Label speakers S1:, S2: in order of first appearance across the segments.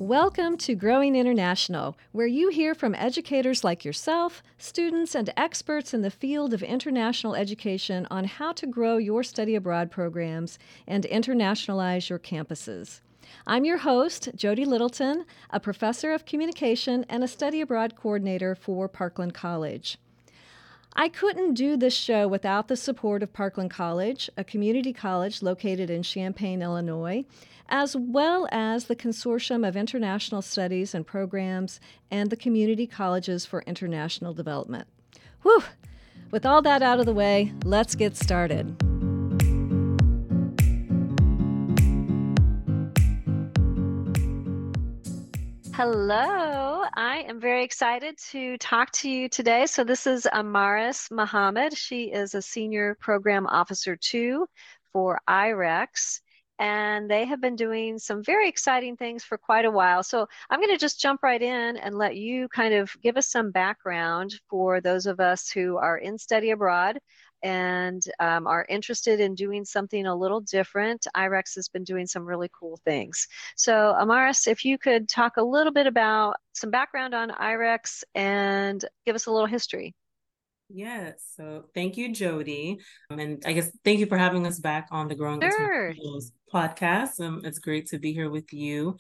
S1: Welcome to Growing International, where you hear from educators like yourself, students, and experts in the field of international education on how to grow your study abroad programs and internationalize your campuses. I'm your host, Jody Littleton, a professor of communication and a study abroad coordinator for Parkland College. I couldn't do this show without the support of Parkland College, a community college located in Champaign, Illinois, as well as the Consortium of International Studies and Programs and the Community Colleges for International Development. Whew! With all that out of the way, let's get started. Hello, I am very excited to talk to you today. So this is Amaris Mohammed. She is a Senior Program Officer 2 for IREX, and they have been doing some very exciting things for quite a while. So I'm going to just jump right in and let you kind of give us some background for those of us who are in study abroad and are interested in doing something a little different. IREX has been doing some really cool things. So Amaris, if you could talk a little bit about some background on IREX and give us a little history.
S2: Yes, so thank you, Jody. And I guess thank you for having us back on the Growing
S1: Sure.
S2: Internationals podcast. It's great to be here with you.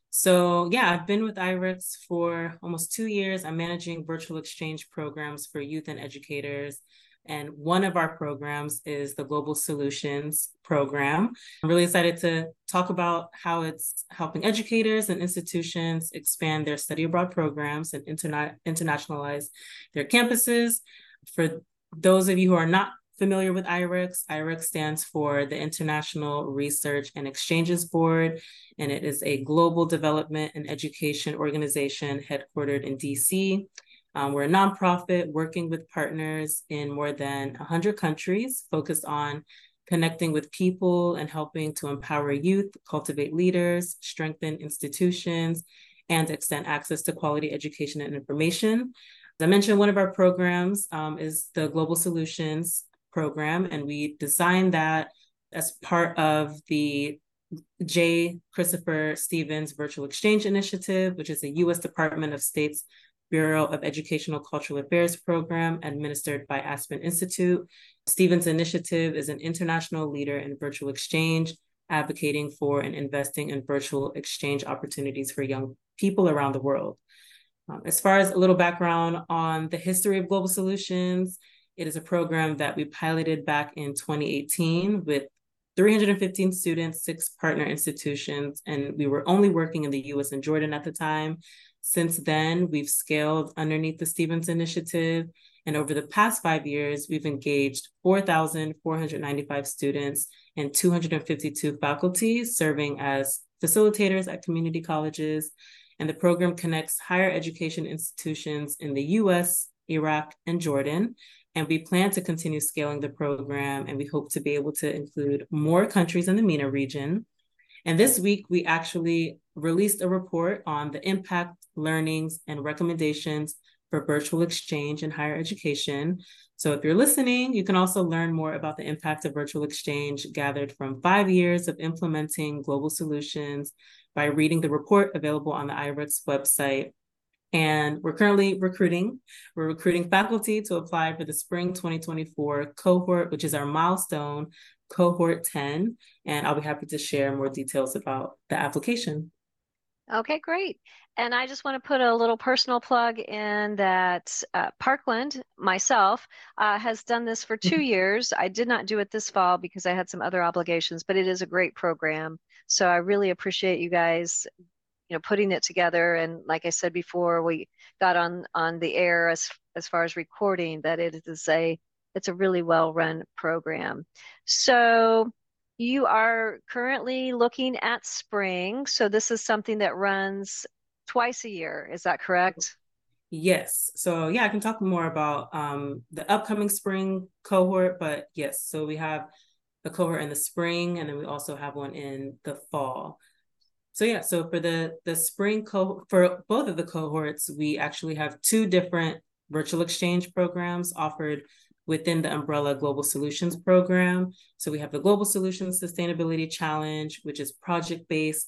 S2: So yeah, I've been with IREX for almost 2 years. I'm managing virtual exchange programs for youth and educators. And one of our programs is the Global Solutions program. I'm really excited to talk about how it's helping educators and institutions expand their study abroad programs and internationalize their campuses. For those of you who are not familiar with IREX, IREX stands for the International Research and Exchanges Board, and it is a global development and education organization headquartered in DC. We're a nonprofit working with partners in more than 100 countries, focused on connecting with people and helping to empower youth, cultivate leaders, strengthen institutions, and extend access to quality education and information. As I mentioned, one of our programs is the Global Solutions program, and we designed that as part of the J. Christopher Stevens Virtual Exchange Initiative, which is a U.S. Department of State's Bureau of Educational Cultural Affairs program administered by Aspen Institute. Stevens Initiative is an international leader in virtual exchange, advocating for and investing in virtual exchange opportunities for young people around the world. As far as a little background on the history of Global Solutions, it is a program that we piloted back in 2018 with 315 students, 6 partner institutions, and we were only working in the US and Jordan at the time. Since then, we've scaled underneath the Stevens Initiative, and over the past 5 years, we've engaged 4,495 students and 252 faculty serving as facilitators at community colleges. And the program connects higher education institutions in the US, Iraq, and Jordan. And we plan to continue scaling the program, and we hope to be able to include more countries in the MENA region. And this week, we actually released a report on the impact, learnings, and recommendations for virtual exchange in higher education. So if you're listening, you can also learn more about the impact of virtual exchange gathered from 5 years of implementing Global Solutions by reading the report available on the IREX website. And we're currently recruiting. We're recruiting faculty to apply for the spring 2024 cohort, which is our milestone, cohort 10. And I'll be happy to share more details about the application.
S1: Okay, great. And I just want to put a little personal plug in that Parkland, myself, has done this for 2 years. I did not do it this fall because I had some other obligations, but it is a great program. So I really appreciate you guys, putting it together. And like I said before, we got on the air as far as recording that it's a really well-run program. So you are currently looking at spring. So this is something that runs twice a year. Is that correct?
S2: Yes. So yeah, I can talk more about the upcoming spring cohort, but yes, so we have a cohort in the spring, and then we also have one in the fall. So yeah, so for the spring for both of the cohorts, we actually have 2 different virtual exchange programs offered within the umbrella Global Solutions program. So we have the Global Solutions Sustainability Challenge, which is project-based,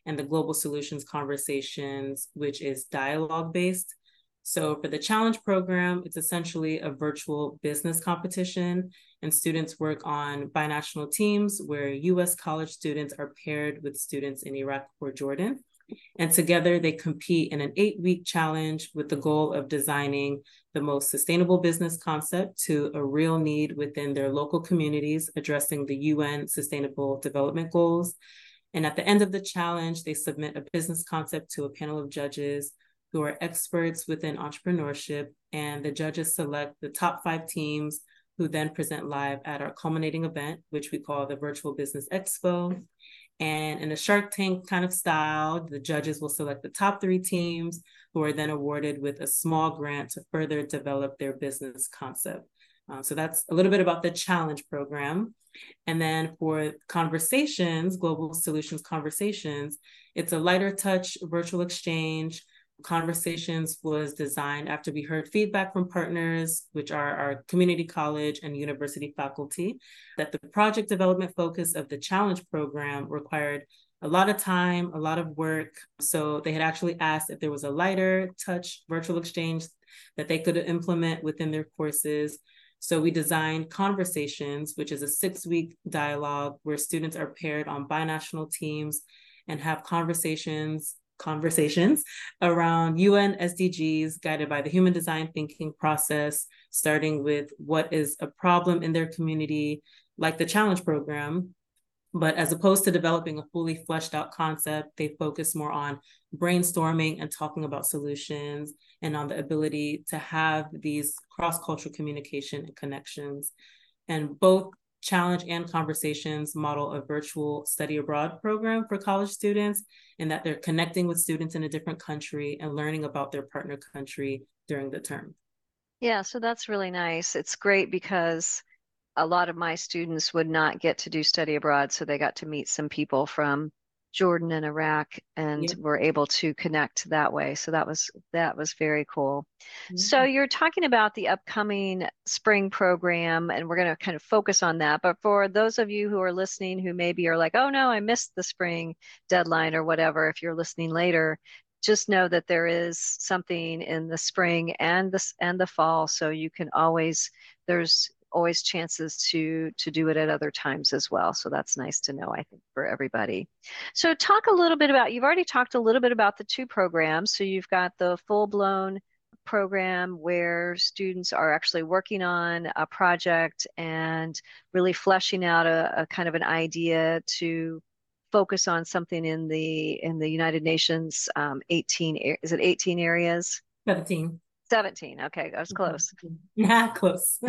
S2: and the Global Solutions Conversations, which is dialogue-based. So for the challenge program, it's essentially a virtual business competition, and students work on binational teams where US college students are paired with students in Iraq or Jordan. And together they compete in an 8-week challenge with the goal of designing the most sustainable business concept to a real need within their local communities, addressing the UN Sustainable Development Goals. And at the end of the challenge, they submit a business concept to a panel of judges who are experts within entrepreneurship, and the judges select the top 5 teams who then present live at our culminating event, which we call the Virtual Business Expo. And in a Shark Tank kind of style, the judges will select the top 3 teams who are then awarded with a small grant to further develop their business concept. So that's a little bit about the challenge program. And then for conversations, Global Solutions Conversations, it's a lighter touch virtual exchange. Conversations was designed after we heard feedback from partners, which are our community college and university faculty, that the project development focus of the challenge program required a lot of time, a lot of work. So they had actually asked if there was a lighter touch virtual exchange that they could implement within their courses. So we designed Conversations, which is a 6-week dialogue where students are paired on binational teams and have conversations around UN SDGs guided by the human design thinking process, starting with what is a problem in their community, like the challenge program. But as opposed to developing a fully fleshed out concept, they focus more on brainstorming and talking about solutions and on the ability to have these cross-cultural communication and connections. And both Challenge and Conversations model a virtual study abroad program for college students, in that they're connecting with students in a different country and learning about their partner country during the term.
S1: Yeah, so that's really nice. It's great because a lot of my students would not get to do study abroad, so they got to meet some people from Jordan and Iraq and were able to connect that way. So that was very cool. So you're talking about the upcoming spring program, and we're going to kind of focus on that. But for those of you who are listening who maybe are like, oh no, I missed the spring deadline or whatever, if you're listening later, just know that there is something in the spring and the fall. So you can there's always chances to do it at other times as well. So that's nice to know, I think, for everybody. So talk a little bit about, you've already talked a little bit about the 2 programs. So you've got the full-blown program where students are actually working on a project and really fleshing out a kind of an idea to focus on something in the United Nations 18, is it 18 areas?
S2: 17.
S1: 17. Okay, I was close.
S2: Yeah, close.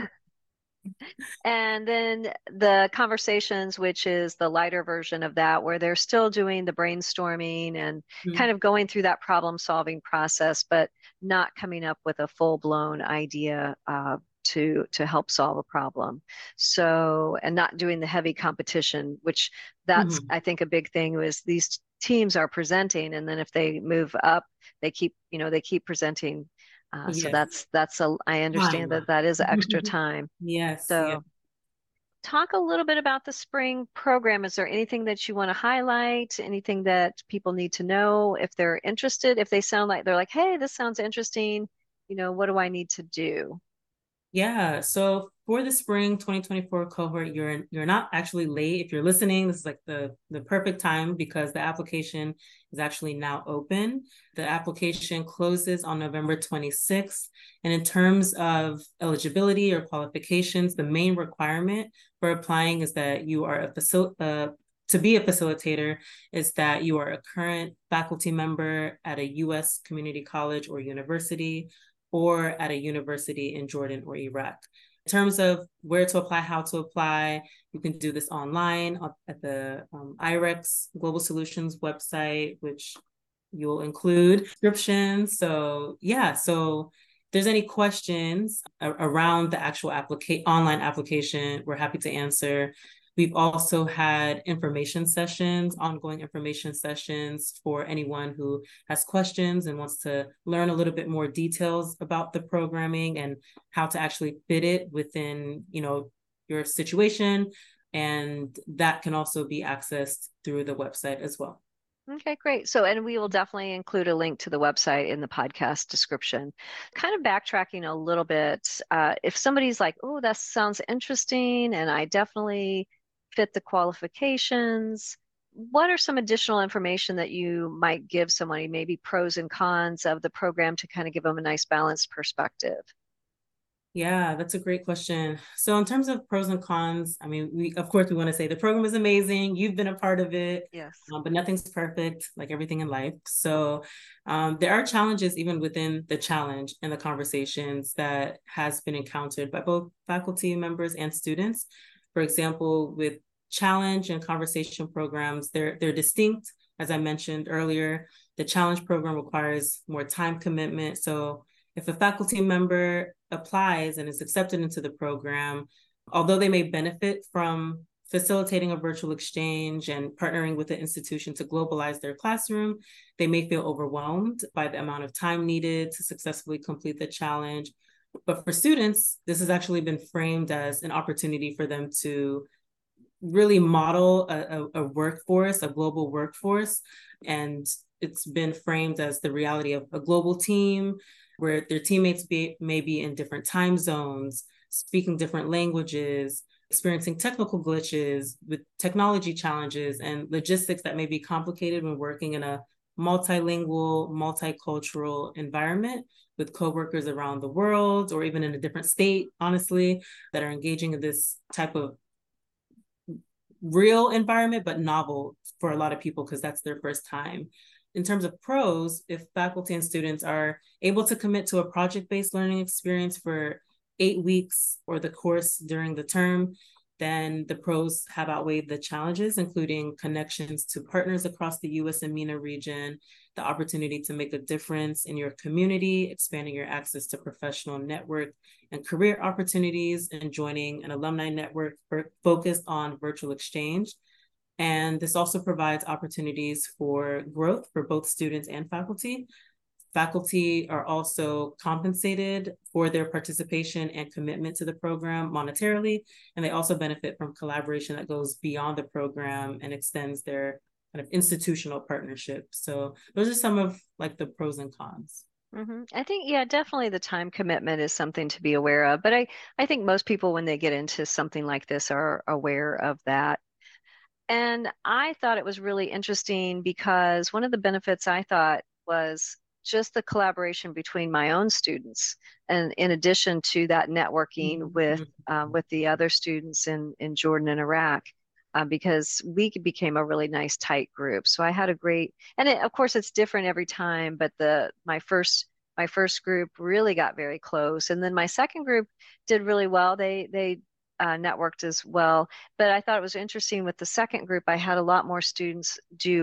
S1: And then the Conversations, which is the lighter version of that, where they're still doing the brainstorming and kind of going through that problem solving process, but not coming up with a full-blown idea to help solve a problem. So, and not doing the heavy competition, which that's, I think, a big thing was these teams are presenting, and then if they move up, they keep presenting. So I understand that is extra time.
S2: Yes.
S1: So talk a little bit about the spring program. Is there anything that you want to highlight? Anything that people need to know if they're interested, if they sound like they're like, hey, this sounds interesting, what do I need to do?
S2: Yeah. So for the spring 2024 cohort, you're not actually late. If you're listening, this is like the perfect time because the application is actually now open. The application closes on November 26th. And in terms of eligibility or qualifications, the main requirement for applying is that you are to be a facilitator is that you are a current faculty member at a U.S. community college or university, or at a university in Jordan or Iraq. In terms of where to apply, how to apply, you can do this online at the IREX Global Solutions website, which you'll include descriptions. So if there's any questions around the actual online application, we're happy to answer. We've also had ongoing information sessions for anyone who has questions and wants to learn a little bit more details about the programming and how to actually fit it within, your situation. And that can also be accessed through the website as well.
S1: Okay, great. So, and we will definitely include a link to the website in the podcast description. Kind of backtracking a little bit, if somebody's like, oh, that sounds interesting, and I definitely fit the qualifications, what are some additional information that you might give somebody, maybe pros and cons of the program to kind of give them a nice balanced perspective?
S2: Yeah, that's a great question. So in terms of pros and cons, I mean, we of course we want to say the program is amazing. You've been a part of it,
S1: Yes.
S2: but nothing's perfect, like everything in life. So there are challenges even within the challenge and the conversations that has been encountered by both faculty members and students. For example, with challenge and conversation programs, they're distinct. As I mentioned earlier, the challenge program requires more time commitment. So if a faculty member applies and is accepted into the program, although they may benefit from facilitating a virtual exchange and partnering with the institution to globalize their classroom, they may feel overwhelmed by the amount of time needed to successfully complete the challenge. But for students, this has actually been framed as an opportunity for them to really model a workforce, a global workforce. And it's been framed as the reality of a global team where their teammates may be in different time zones, speaking different languages, experiencing technical glitches with technology challenges and logistics that may be complicated when working in a multilingual, multicultural environment with coworkers around the world or even in a different state, honestly, that are engaging in this type of real environment, but novel for a lot of people because that's their first time. In terms of pros, if faculty and students are able to commit to a project-based learning experience for 8 weeks or the course during the term, then the pros have outweighed the challenges, including connections to partners across the US and MENA region, the opportunity to make a difference in your community, expanding your access to professional network and career opportunities, and joining an alumni network focused on virtual exchange. And this also provides opportunities for growth for both students and faculty. Faculty are also compensated for their participation and commitment to the program monetarily, and they also benefit from collaboration that goes beyond the program and extends their kind of institutional partnership. So those are some of like the pros and cons.
S1: I think, yeah, definitely the time commitment is something to be aware of. But I think most people, when they get into something like this, are aware of that. And I thought it was really interesting because one of the benefits I thought was just the collaboration between my own students, and in addition to that networking with the other students in Jordan and Iraq, because we became a really nice tight group. So I had a great, and of course it's different every time, but the my first group really got very close, and then my second group did really well. They networked as well. But I thought it was interesting with the second group, I had a lot more students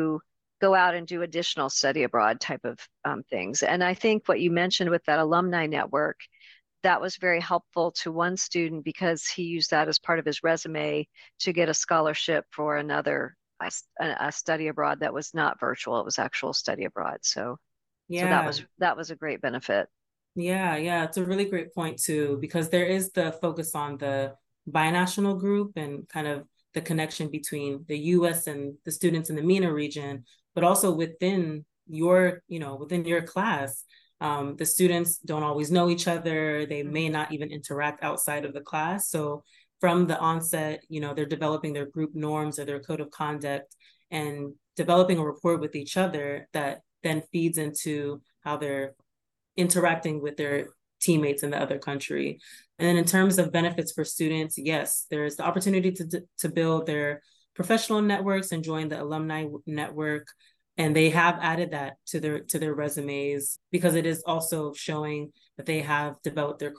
S1: go out and do additional study abroad type of things. And I think what you mentioned with that alumni network, that was very helpful to one student because he used that as part of his resume to get a scholarship for another a study abroad that was not virtual, it was actual study abroad. So
S2: Yeah,
S1: that was a great benefit.
S2: yeah. It's a really great point too, because there is the focus on the binational group and kind of the connection between the US and the students in the MENA region, but also within within your class. The students don't always know each other. They may not even interact outside of the class. So from the onset, they're developing their group norms or their code of conduct and developing a rapport with each other that then feeds into how they're interacting with their teammates in the other country. And then in terms of benefits for students, yes, there's the opportunity to build their professional networks and join the alumni network. And they have added that to their resumes because it is also showing that they have developed their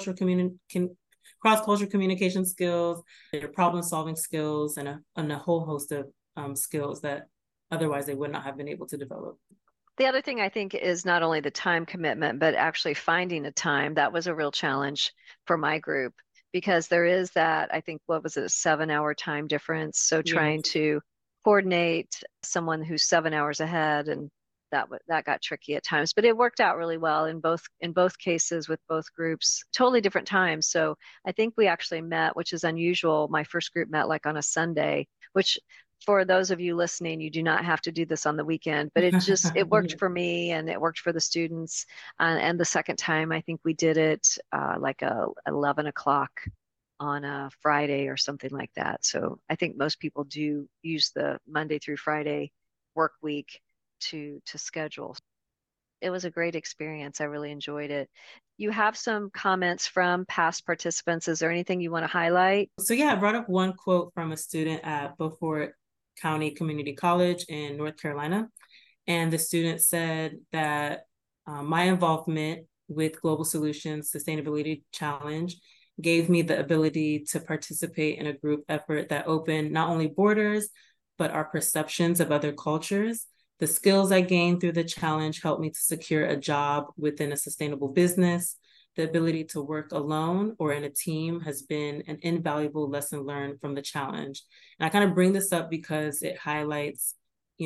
S2: cross-cultural communication skills, their problem-solving skills, and a whole host of skills that otherwise they would not have been able to develop.
S1: The other thing I think is not only the time commitment, but actually finding a time. That was a real challenge for my group because there is that, I think, what was it, a 7 hour time difference. So trying
S2: Yes.
S1: to coordinate someone who's 7 hours ahead, and that got tricky at times, but it worked out really well in both cases with both groups, totally different times. So I think we actually met, which is unusual. My first group met like on a Sunday, which
S3: for those of you listening, you do not have to do this on the weekend, but it worked for me and it worked for the students. And the second time, I think we did it like 11 o'clock on a Friday or something like that. So I think most people do use the Monday through Friday work week to schedule. It was a great experience. I really enjoyed it. You have some comments from past participants. Is there anything you want to highlight?
S2: So yeah, I brought up one quote from a student at Beaufort County Community College in North Carolina. And the student said that my involvement with Global Solutions Sustainability Challenge gave me the ability to participate in a group effort that opened not only borders, but our perceptions of other cultures. The skills I gained through the challenge helped me to secure a job within a sustainable business. The ability to work alone or in a team has been an invaluable lesson learned from the challenge. And I kind of bring this up because it highlights,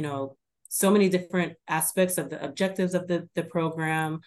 S2: so many different aspects of the objectives of the program.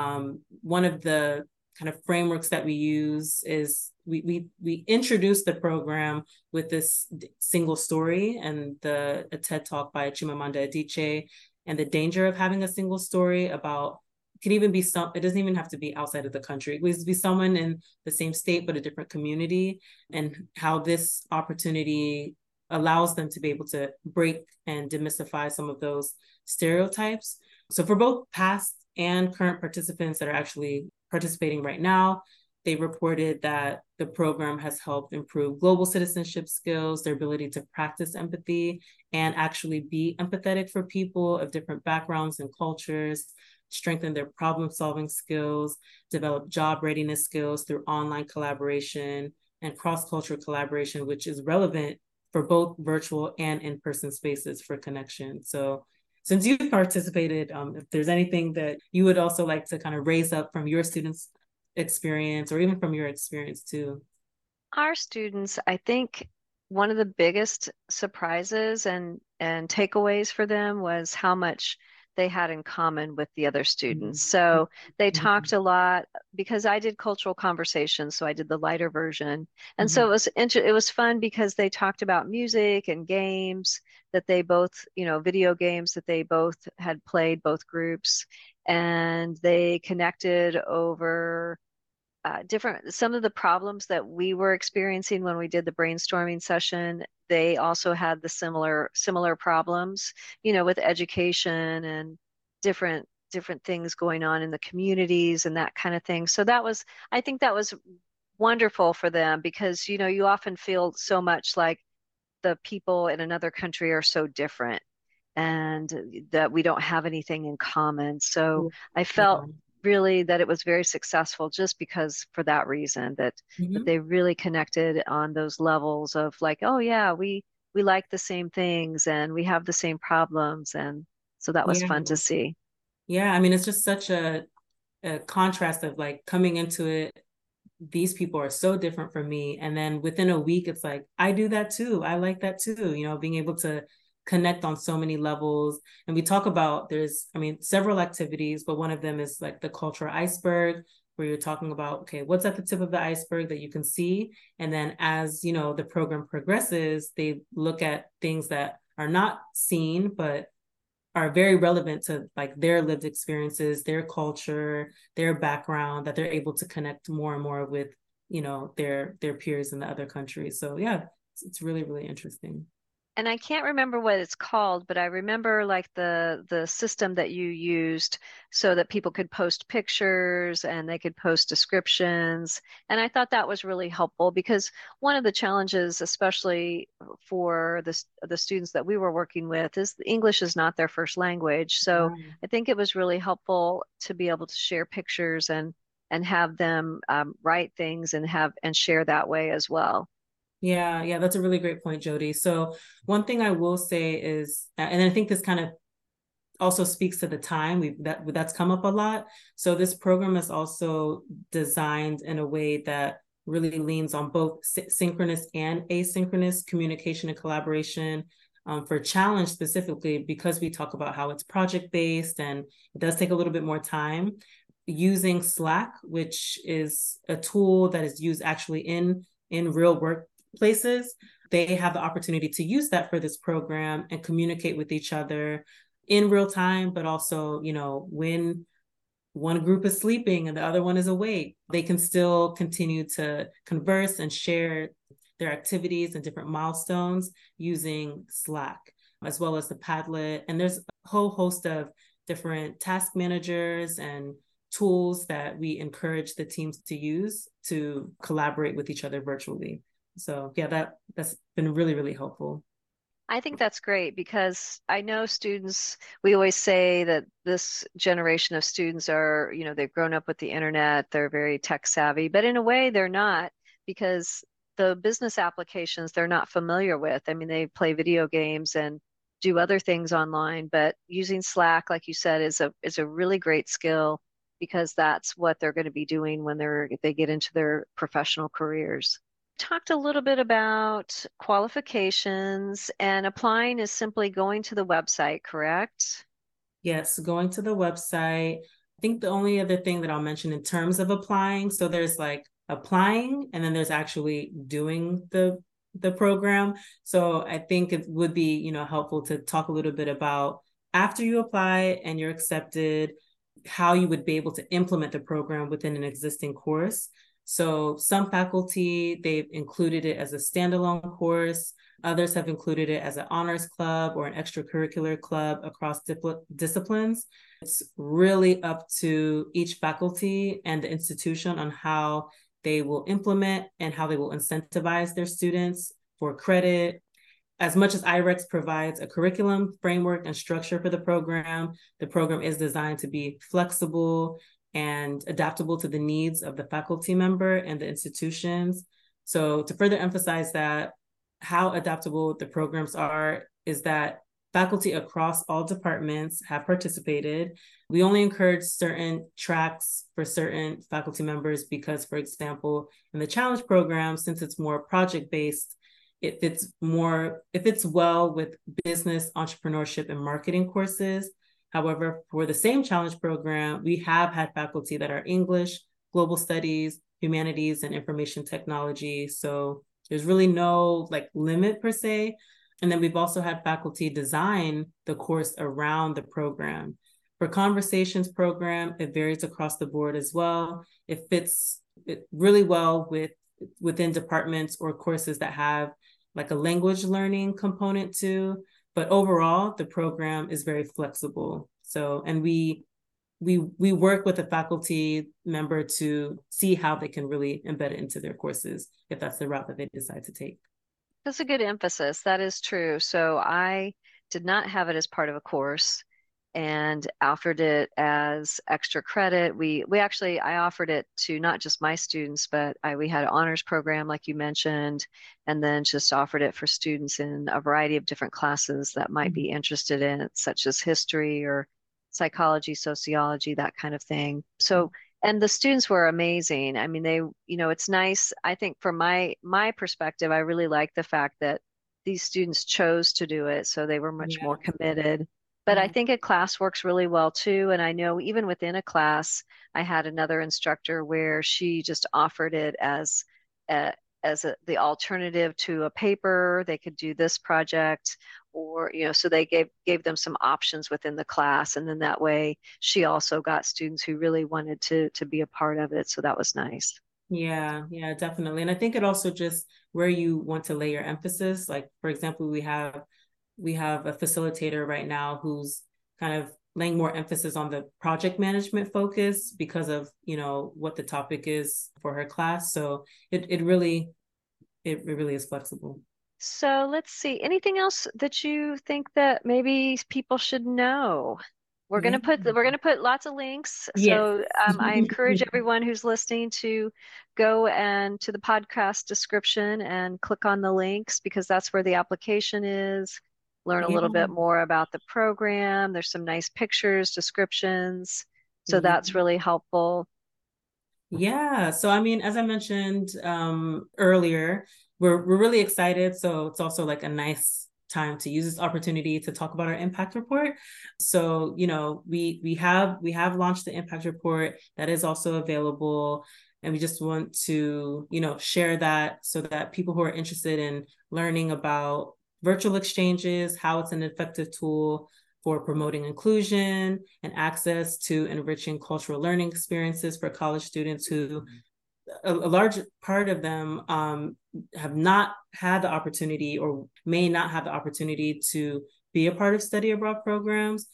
S2: One of the kind of frameworks that we use is we introduced the program with this single story and a TED talk by Chimamanda Adichie, and the danger of having a single story about, it could even be it doesn't even have to be outside of the country. It could be someone in the same state, but a different community, and how this opportunity allows them to be able to break and demystify some of those stereotypes. So for both past and current participants that are actually participating right now, they reported that the program has helped improve global citizenship skills, their ability to practice empathy and actually be empathetic for people of different backgrounds and cultures, strengthen their problem-solving skills, develop job readiness skills through online collaboration and cross-cultural collaboration, which is relevant for both virtual and in-person spaces for connection. So since you've participated, if there's anything that you would also like to kind of raise up from your students' experience or even from your experience too.
S3: Our students, I think one of the biggest surprises and takeaways for them was how much they had in common with the other students. So they talked a lot because I did cultural conversations, so I did the lighter version. And so it was fun because they talked about music and games that they both, video games that they both had played, both groups, and they connected over some of the problems that we were experiencing when we did the brainstorming session. They also had the similar problems, with education and different things going on in the communities and that kind of thing. So I think that was wonderful for them because, you often feel so much like the people in another country are so different and that we don't have anything in common. So I felt really that it was very successful just because for that reason that they really connected on those levels of like, oh yeah, we like the same things and we have the same problems. And so that was fun to see.
S2: Yeah. I mean, it's just such a contrast of like coming into it. These people are so different from me. And then within a week, it's like, I do that too. I like that too. Being able to connect on so many levels. And we talk about several activities, but one of them is like the cultural iceberg, where you're talking about, okay, what's at the tip of the iceberg that you can see? And then as, the program progresses, they look at things that are not seen, but are very relevant to like their lived experiences, their culture, their background, that they're able to connect more and more with, their peers in the other countries. So yeah, it's really, really interesting.
S3: And I can't remember what it's called, but I remember like the system that you used so that people could post pictures and they could post descriptions. And I thought that was really helpful because one of the challenges, especially for the students that we were working with, is English is not their first language. So I think it was really helpful to be able to share pictures and have them write things and share that way as well.
S2: Yeah, that's a really great point, Jody. So one thing I will say is, and I think this kind of also speaks to the time that's come up a lot. So this program is also designed in a way that really leans on both synchronous and asynchronous communication and collaboration. For challenge specifically, because we talk about how it's project-based and it does take a little bit more time, using Slack, which is a tool that is used actually in real places, they have the opportunity to use that for this program and communicate with each other in real time, but also, when one group is sleeping and the other one is awake, they can still continue to converse and share their activities and different milestones using Slack, as well as the Padlet. And there's a whole host of different task managers and tools that we encourage the teams to use to collaborate with each other virtually. So yeah, that's been really, really helpful.
S3: I think that's great because I know students, we always say that this generation of students are, they've grown up with the internet, they're very tech savvy, but in a way they're not, because the business applications they're not familiar with. I mean, they play video games and do other things online, but using Slack, like you said, is a really great skill because that's what they're going to be doing when they get into their professional careers. Talked a little bit about qualifications, and applying is simply going to the website, correct?
S2: Yes, going to the website. I think the only other thing that I'll mention in terms of applying, so there's like applying and then there's actually doing the program. So I think it would be, helpful to talk a little bit about after you apply and you're accepted, how you would be able to implement the program within an existing course. So some faculty, they've included it as a standalone course. Others have included it as an honors club or an extracurricular club across disciplines. It's really up to each faculty and the institution on how they will implement and how they will incentivize their students for credit. As much as IREX provides a curriculum, framework, and structure for the program is designed to be flexible and adaptable to the needs of the faculty member and the institutions. So to further emphasize that, how adaptable the programs are is that faculty across all departments have participated. We only encourage certain tracks for certain faculty members because, for example, in the challenge program, since it's more project-based, it fits well with business, entrepreneurship, and marketing courses. However, for the same challenge program, we have had faculty that are English, global studies, humanities, and information technology. So there's really no limit per se. And then we've also had faculty design the course around the program. For conversations program, it varies across the board as well. It fits really well within departments or courses that have a language learning component too. But overall, the program is very flexible. So, and we work with a faculty member to see how they can really embed it into their courses, if that's the route that they decide to take.
S3: That's a good emphasis. That is true. So I did not have it as part of a course and offered it as extra credit. I offered it to not just my students, but we had an honors program, like you mentioned, and then just offered it for students in a variety of different classes that might be interested in it, such as history or psychology, sociology, that kind of thing. So, and the students were amazing. I mean, it's nice. I think from my perspective, I really like the fact that these students chose to do it. So they were much more committed. But I think a class works really well too. And I know even within a class, I had another instructor where she just offered it as the alternative to a paper. They could do this project, or so they gave them some options within the class, and then that way she also got students who really wanted to be a part of it. So that was nice.
S2: Yeah, definitely. And I think it also just where you want to lay your emphasis. Like, for example, we have a facilitator right now who's kind of laying more emphasis on the project management focus because of, what the topic is for her class. So it really is flexible.
S3: So let's see. Anything else that you think that maybe people should know? We're gonna put lots of links. So I encourage everyone who's listening to go and to the podcast description and click on the links, because that's where the application is. Learn a little bit more about the program. There's some nice pictures, descriptions. So that's really helpful.
S2: Yeah. So I mean, as I mentioned earlier, we're really excited. So it's also a nice time to use this opportunity to talk about our impact report. So, we have launched the impact report that is also available. And we just want to, share that so that people who are interested in learning about virtual exchanges, how it's an effective tool for promoting inclusion and access to enriching cultural learning experiences for college students who a large part of them have not had the opportunity or may not have the opportunity to be a part of study abroad programs.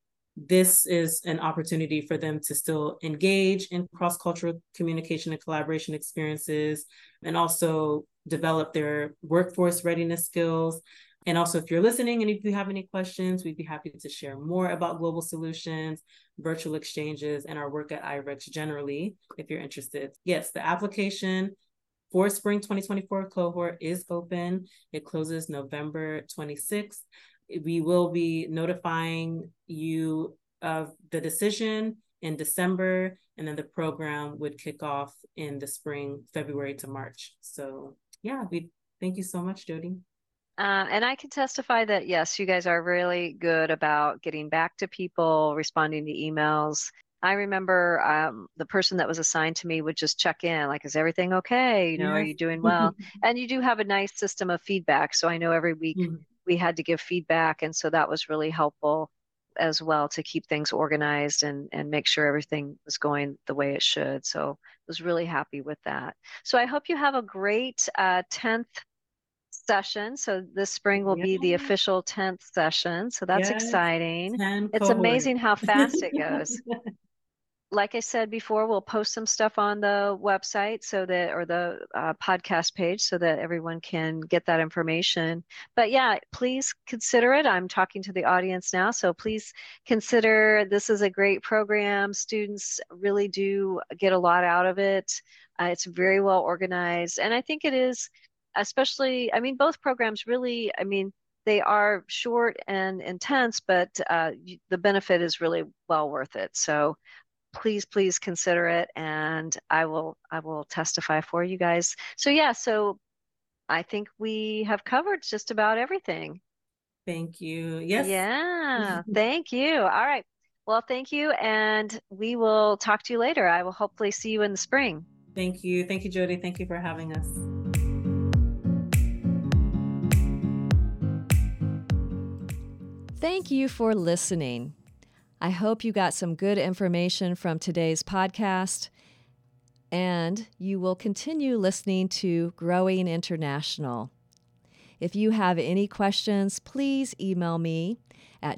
S2: This is an opportunity for them to still engage in cross-cultural communication and collaboration experiences, and also develop their workforce readiness skills. And also, if you're listening and if you have any questions, we'd be happy to share more about global solutions, virtual exchanges, and our work at IREX generally, if you're interested. Yes, the application for Spring 2024 cohort is open. It closes November 26th. We will be notifying you of the decision in December, and then the program would kick off in the spring, February to March. So yeah, we thank you so much, Jody.
S3: And I can testify that, yes, you guys are really good about getting back to people, responding to emails. I remember the person that was assigned to me would just check in, like, is everything okay?
S2: Yes.
S3: Are you doing well? And you do have a nice system of feedback. So I know every week we had to give feedback. And so that was really helpful as well to keep things organized and make sure everything was going the way it should. So I was really happy with that. So I hope you have a great 10th session. So this spring will be the official 10th session. So that's exciting. It's amazing how fast it goes. Like I said before, we'll post some stuff on the website or the podcast page so that everyone can get that information. But yeah, please consider it. I'm talking to the audience now, so please consider this is a great program. Students really do get a lot out of it. It's very well organized. And I think it is, especially, both programs really, they are short and intense, but the benefit is really well worth it. So please consider it, and I will testify for you guys. So yeah, so I think we have covered just about everything.
S2: Thank you. Yes.
S3: Yeah, thank you. All right. Well, thank you, and we will talk to you later. I will hopefully see you in the spring.
S2: Thank you. Thank you, Jody. Thank you for having us.
S1: Thank you for listening. I hope you got some good information from today's podcast, and you will continue listening to Growing International. If you have any questions, please email me at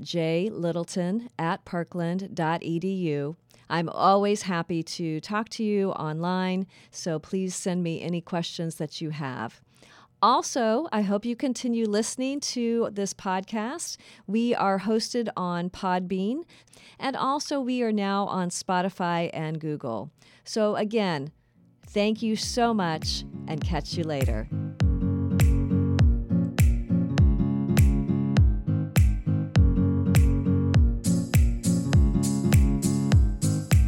S1: jlittleton@parkland.edu. I'm always happy to talk to you online, so please send me any questions that you have. Also, I hope you continue listening to this podcast. We are hosted on Podbean, and also we are now on Spotify and Google. So again, thank you so much, and catch you later.